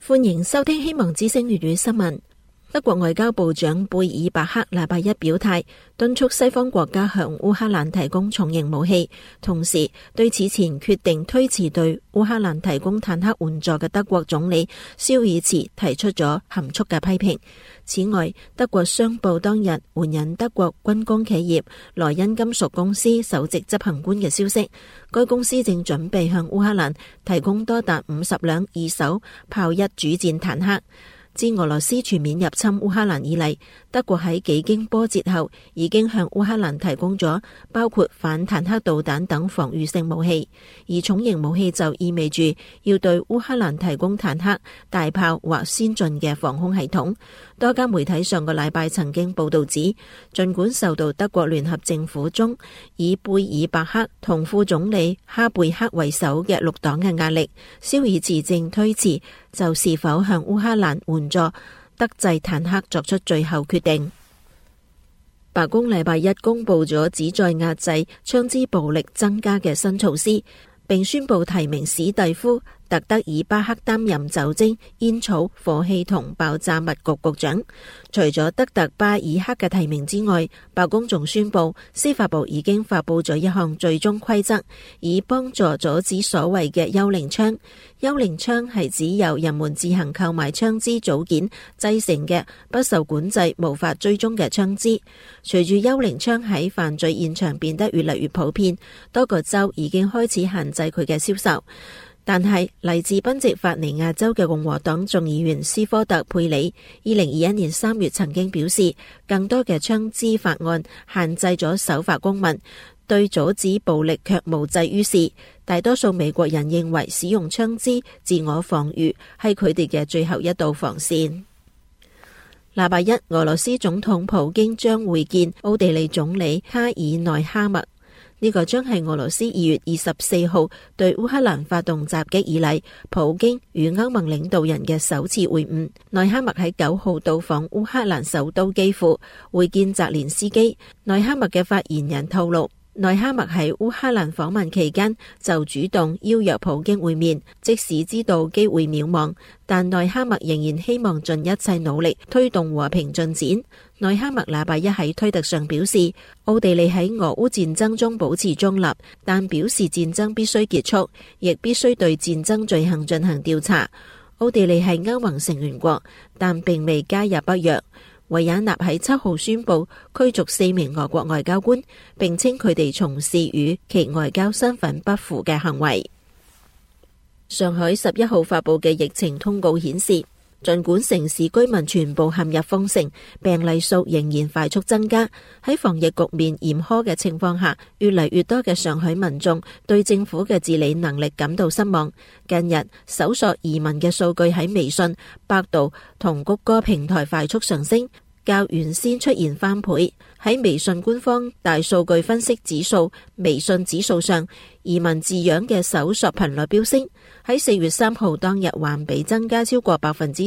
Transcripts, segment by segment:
歡迎收聽希望之聲粵語新聞。德國外交部長貝爾伯克禮拜一表態，敦促西方國家向烏克蘭提供重型武器，同時對此前決定推遲對烏克蘭提供坦克援助嘅德國總理肖爾茨提出咗含蓄嘅批評。此外，德國商報當日援引德國軍工企業萊茵金屬公司首席執行官嘅消息，該公司正準備向烏克蘭提供多達50輛二手豹一主戰坦克。自俄羅斯全面入侵烏克蘭以嚟，德國喺幾經波折後，已經向烏克蘭提供咗包括反坦克導彈等防禦性武器，而重型武器就意味住要對烏克蘭提供坦克、大炮或先進嘅防空系統。多家媒體上個禮拜曾經報道指，儘管受到德國聯合政府中以貝爾伯克同副總理哈貝克為首嘅綠黨嘅壓力，肖爾茨正推遲就是否向烏克蘭援助德製坦克作出最後決定。白宮禮拜一公布咗旨在壓制槍支暴力增加嘅新措施，並宣布提名史蒂夫特德爾巴克擔任酒精、煙草、火器同爆炸物局局長。除咗德特巴爾克嘅提名之外，白宮仲宣布司法部已經發佈咗一項最終規則，以幫助阻止所謂嘅幽靈槍。幽靈槍係指由人們自行購買槍支組件製成嘅不受管制、無法追蹤嘅槍支。隨住幽靈槍喺犯罪現場變得越嚟越普遍，多個州已經開始限制佢嘅銷售。但係嚟自賓夕法尼亞州嘅共和黨眾議員斯科特佩里2021年3月曾經表示，更多嘅槍支法案限制咗守法公民，對阻止暴力卻無濟於事。大多數美國人認為使用槍支自我防禦係佢哋嘅最後一道防線。禮拜一，俄羅斯總統普京將會見奧地利總理卡爾內哈默。呢個將係俄羅斯2月24號對烏克蘭發動襲擊以嚟，普京與歐盟領導人嘅首次會晤。內哈默喺9號到訪烏克蘭首都基輔，會見澤連斯基。內哈默嘅發言人透露，內哈默喺烏克蘭訪問期間就主動邀約普京會面，即使知道機會渺茫，但內哈默仍然希望盡一切努力推動和平進展。內哈默禮拜一喺推特上表示，奧地利喺俄烏戰爭中保持中立，但表示戰爭必須結束，亦必須對戰爭罪行進行調查。奧地利係歐盟成員國，但並未加入北約。維也納喺7號宣布驅逐4名俄國外交官，並稱佢哋從事與其外交身份不符嘅行為。上海11號發佈嘅疫情通告顯示，儘管城市居民全部陷入封城，病例數仍然快速增加。喺防疫局面嚴苛嘅情況下，越嚟越多嘅上海民眾對政府嘅治理能力感到失望。近日搜索移民嘅數據喺微信、百度同谷歌平台快速上升，較原先出現翻倍。喺微信官方大數據分析指數微信指數上，移民字樣嘅搜索頻率飆升，喺4月3號當日環比增加超過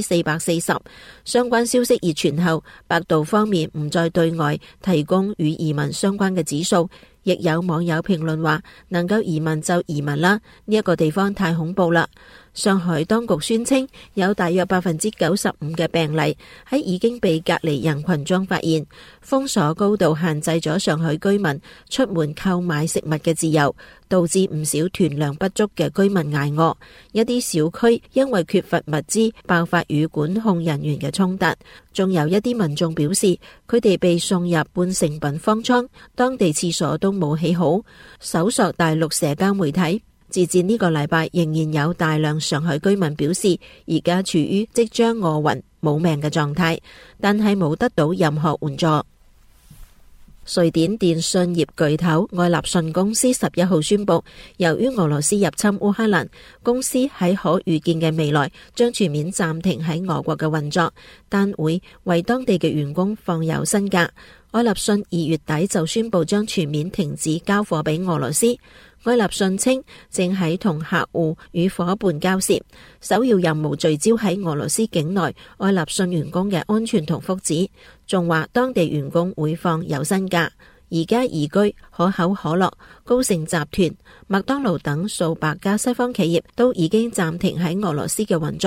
440%。相關消息熱傳後，百度方面唔再對外提供與移民相關嘅指數。亦有網友評論話，能夠移民就移民啦，呢一個地方太恐怖啦。上海當局宣稱有大約95%嘅病例喺已經被隔離人群中發現，封鎖高度限制咗上海居民出門購買食物嘅自由，導致唔少團糧不足嘅居民捱餓。一啲小區因為缺乏物資爆發與管控人員嘅衝突，仲有一啲民眾表示佢哋被送入半成品方艙，當地廁所都冇起好。搜索大陸社交媒體，截至呢個禮拜仍然有大量上海居民表示而家處於即將餓暈冇命嘅狀態，但係冇得到任何援助。瑞典電信業巨頭愛立信公司11號宣布，由於俄羅斯入侵烏克蘭，公司喺可預見嘅未來將全面暫停喺俄國嘅運作，但會為當地嘅員工放有薪假。愛立信2月底就宣布將全面停止交貨俾俄羅斯。愛立信稱正喺同客戶與夥伴交涉，首要任務聚焦喺俄羅斯境內愛立信員工嘅安全同福祉，仲話當地員工會放有薪假。宜家宜居、可口可樂、高盛集團、麥當勞等數百家西方企業都已經暫停喺俄羅斯嘅運作。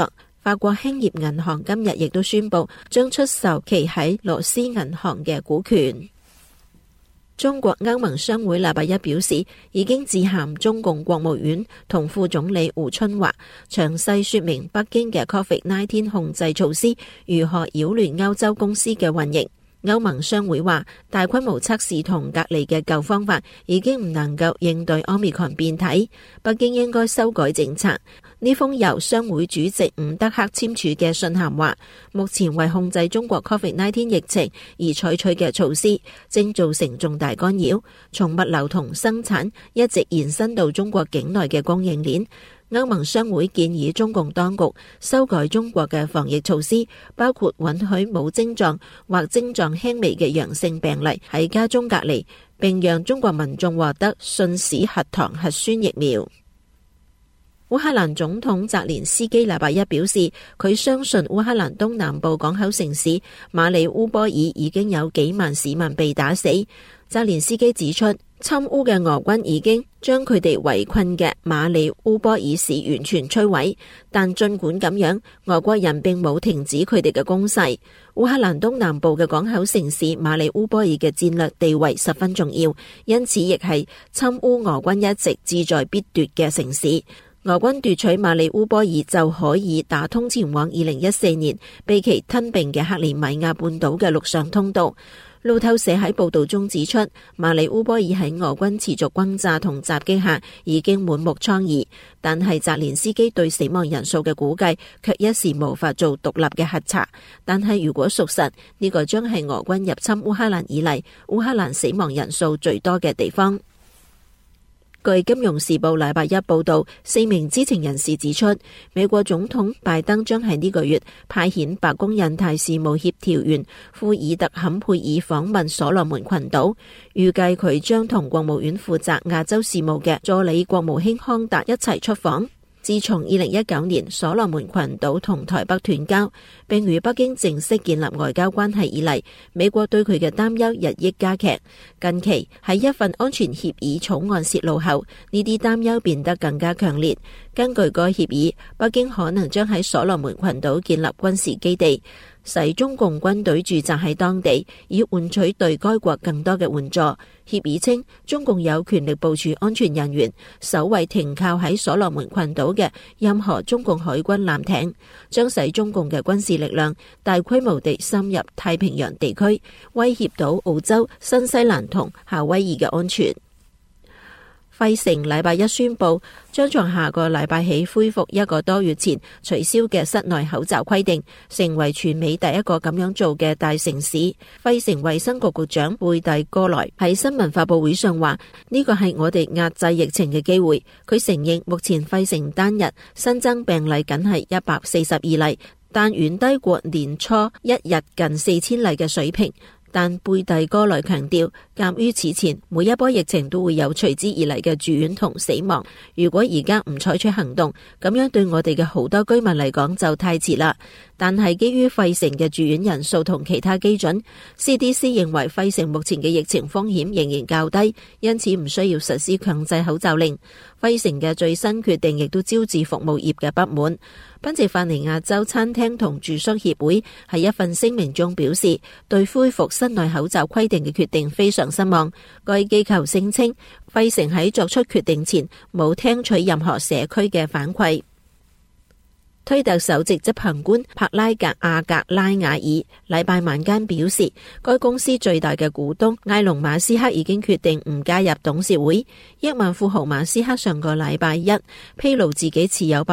法國興業銀行今日亦都宣布將出售其喺羅斯銀行嘅股權。中國歐盟商會禮拜一表示，已經致函中共國務院同副總理胡春華，詳細說明北京嘅 COVID-19 控制措施如何擾亂歐洲公司嘅運營。歐盟商會話，大規模測試同隔離嘅舊方法已經唔能夠應對 Omicron 變體，北京應該修改政策。呢封由商會主席伍德克簽署嘅信函話，目前為控制中國 COVID-19 疫情而採取嘅措施正造成重大干擾，從物流同生產一直延伸到中國境內嘅供應鏈。歐盟商會建議中共當局修改中國嘅防疫措施，包括允許冇症狀或症狀輕微嘅陽性病例喺家中隔離，並讓中國民眾獲得信使核糖核酸疫苗。烏克蘭總統澤連斯基禮拜一表示，佢相信烏克蘭東南部港口城市馬里烏波爾已經有幾萬市民被打死。澤連斯基指出，侵烏嘅俄軍已經將佢哋圍困嘅馬里烏波爾市完全摧毀，但盡管咁樣，俄國人並冇停止佢哋嘅攻勢。烏克蘭東南部嘅港口城市馬里烏波爾嘅戰略地位十分重要，因此亦係侵烏俄軍一直志在必奪嘅城市。俄軍奪取馬里烏波爾就可以打通前往2014年被其吞併嘅克里米亞半島嘅陸上通道。路透社喺報道中指出，馬里烏波爾喺俄軍持續轟炸同襲擊下已經滿目瘡痍，但係澤連斯基對死亡人數嘅估計卻一時無法做獨立嘅核查。但係如果屬實，呢個將係俄軍入侵烏克蘭以嚟烏克蘭死亡人數最多嘅地方。據《金融時報》禮拜一報道，4名知情人士指出，美國總統拜登將喺呢個月派遣白宮印太事務協調員庫爾特坎佩爾訪問所羅門群島，預計佢將同國務院負責亞洲事務嘅助理國務卿康達一齊出訪。自從2019年所羅門群島同台北斷交，並與北京正式建立外交關係以嚟，美國對佢嘅擔憂日益加劇。近期喺一份安全協議草案洩露後，呢啲擔憂變得更加強烈。根據該協議，北京可能將喺所羅門群島建立軍事基地，使中共軍隊駐紮喺當地，以換取對該國更多嘅援助。協議稱，中共有權力部署安全人員，守衛停靠喺所羅門群島嘅任何中共海軍艦艇，將使中共嘅軍事力量大規模地深入太平洋地區，威脅到澳洲、新西蘭同夏威夷嘅安全。費城禮拜一宣布，將從下個禮拜起恢復一個多月前取消嘅室內口罩規定，成為全美第一個咁樣做嘅大城市。費城衛生局局長貝蒂哥萊喺新聞發佈會上話：呢個係我哋壓制疫情嘅機會。佢承認目前費城單日新增病例僅係142例，但遠低過年初一日近4000例嘅水平。但貝蒂哥萊強調，鑑於此前每一波疫情都會有隨之而嚟嘅住院同死亡，如果而家唔採取行動，咁樣對我哋嘅好多居民嚟講就太遲啦。但係基於費城嘅住院人數同其他基準， CDC 認為費城目前嘅疫情風險仍然較低，因此唔需要實施強制口罩令。費城嘅最新決定亦都招致服務業嘅不滿。賓夕法尼亞州餐廳同住宿協會喺一份聲明中表示，對恢復室內口罩規定嘅決定非常失望。該機構聲稱，費城喺作出決定前冇聽取任何社區嘅反饋。推特首席執行官帕拉格阿格拉瓦爾禮拜晚間表示，該公司最大嘅股東埃隆馬斯克已經決定唔加入董事會。億萬富豪馬斯克上個禮拜一披露自己持有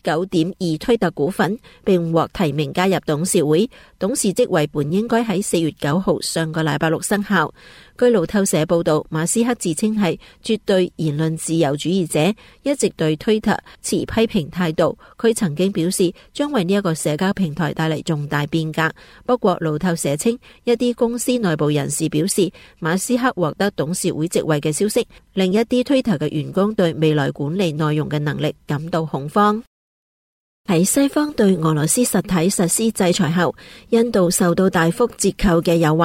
9.2% 推特股份，並獲提名加入董事會。董事職位本應該喺4月9號上個禮拜六生效。據路透社報道，馬斯克自稱係絕對言論自由主義者，一直對推特持批評態度。佢曾經表示將為呢一個社交平台帶嚟重大變革。不過路透社稱，一啲公司內部人士表示，馬斯克獲得董事會職位嘅消息，令一啲推特嘅員工對未來管理內容嘅能力感到恐慌。喺西方對俄羅斯實體實施制裁後，印度受到大幅折扣嘅誘惑。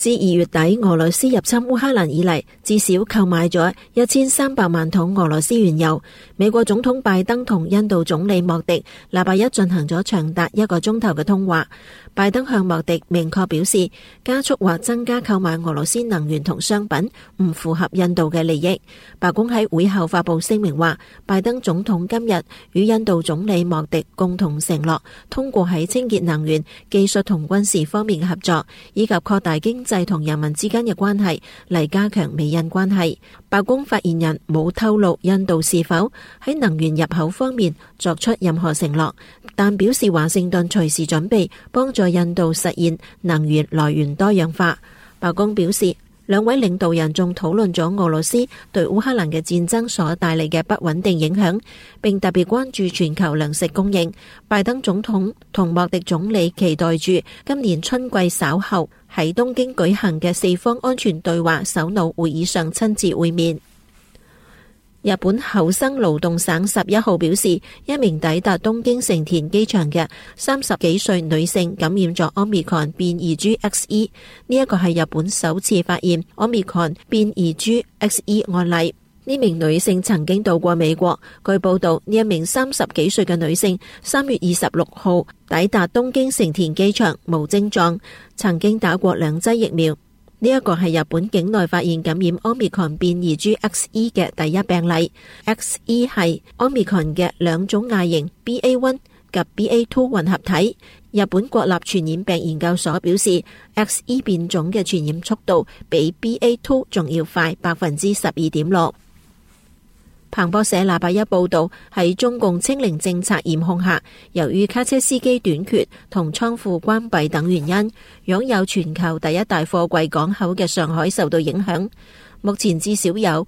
自2月底俄羅斯入侵烏克蘭以嚟，至少購買咗1300萬桶俄羅斯原油。美國總統拜登同印度總理莫迪禮拜一進行咗長達1個鐘頭嘅通話。拜登向莫迪明確表示，加速或增加購買俄羅斯能源同商品唔符合印度嘅利益。白宮喺會後發佈聲明話，拜登總統今日與印度總理莫迪共同承諾，通過喺清潔能源、技術同軍事方面嘅合作，以及擴大經濟同人民之間嘅關係，嚟加強美印關係。白宮發言人冇透露印度是否喺能源入口方面作出任何承諾，但表示華盛頓隨時準備幫助印度實現能源來源多樣化。白宮表示，兩位領導人仲討論咗俄羅斯對烏克蘭嘅戰爭所帶嚟嘅不穩定影響，並特別關注全球糧食供應。拜登總統同莫迪總理期待住今年春季稍後喺東京舉行嘅4方安全對話首腦會議上親自會面。日本厚生勞動省11號表示，一名抵達東京成田機場嘅30幾歲女性感染咗 Omicron 變異株 XE， 呢一個係日本首次發現 Omicron 變異株 XE 案例。呢名女性曾經到過美國。據報道，呢一名30幾歲嘅女性3月26號抵達東京成田機場，無症狀，曾經打過2劑疫苗。呢一個係日本境內發現感染 Omicron 變異株 XE 嘅第一病例。XE 係 Omicron 嘅兩種亞型 BA.1 及 BA.2 混合體。日本國立傳染病研究所表示， XE 變種嘅傳染速度比 BA.2 仲要快 12.6%。彭博社禮拜一報道，喺中共清零政策嚴控下，由於卡車司機短缺同倉庫關閉等原因，擁有全球第一大貨櫃港口嘅上海受到影響。目前至少有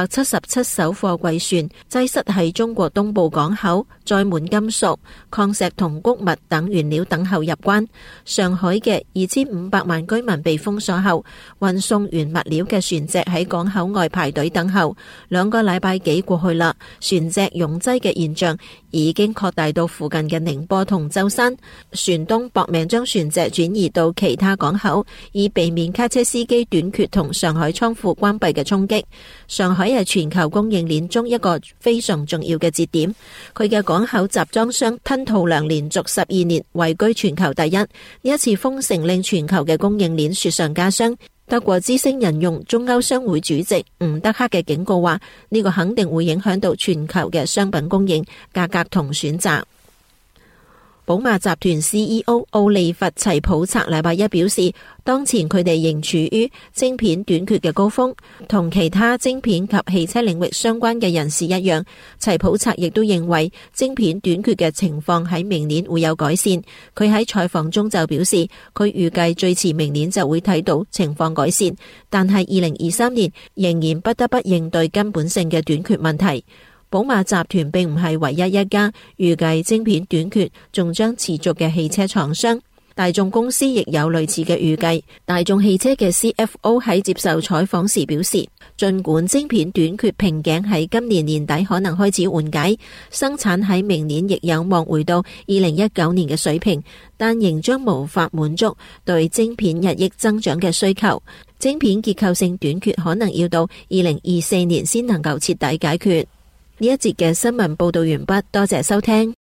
477艘貨櫃船擠塞喺中國東部港口，載滿金屬、礦石同穀物等原料等候入關。上海嘅2500萬居民被封鎖後，運送原物料嘅船隻喺港口外排隊等候。2個禮拜幾過去啦，船隻擁擠嘅現象已經擴大到附近嘅寧波同舟山。船東搏命將船隻轉移到其他港口，以避免卡車司機短缺同上海倉庫關閉嘅衝擊。上海係全球供應鏈中一個非常重要嘅節點，佢嘅港口集裝箱吞吐量連續12年位居全球第一。呢一次封城令全球嘅供應鏈雪上加霜。德國之聲引用中歐商會主席吳德克嘅警告話，呢個肯定會影響到全球嘅商品供應、價格同選擇。寶馬集團 CEO 奧利弗齊普策禮拜一表示，當前佢哋仍處於晶片短缺嘅高峰，同其他晶片及汽車領域相關嘅人士一樣。齊普策亦都認為晶片短缺嘅情況喺明年會有改善。佢喺採訪中就表示，佢預計最遲明年就會睇到情況改善，但係2023年仍然不得不應對根本性嘅短缺問題。寶馬集團並唔係唯一一家預計晶片短缺仲將持續嘅汽車廠商，大眾公司亦有類似嘅預計。大眾汽車嘅 CFO 喺接受採訪時表示，儘管晶片短缺瓶頸喺今年年底可能開始緩解，生產喺明年亦有望回到2019年嘅水平，但仍將無法滿足對晶片日益增長嘅需求。晶片結構性短缺可能要到2024年先能夠徹底解決。呢一節嘅新聞報道完畢，多謝收聽。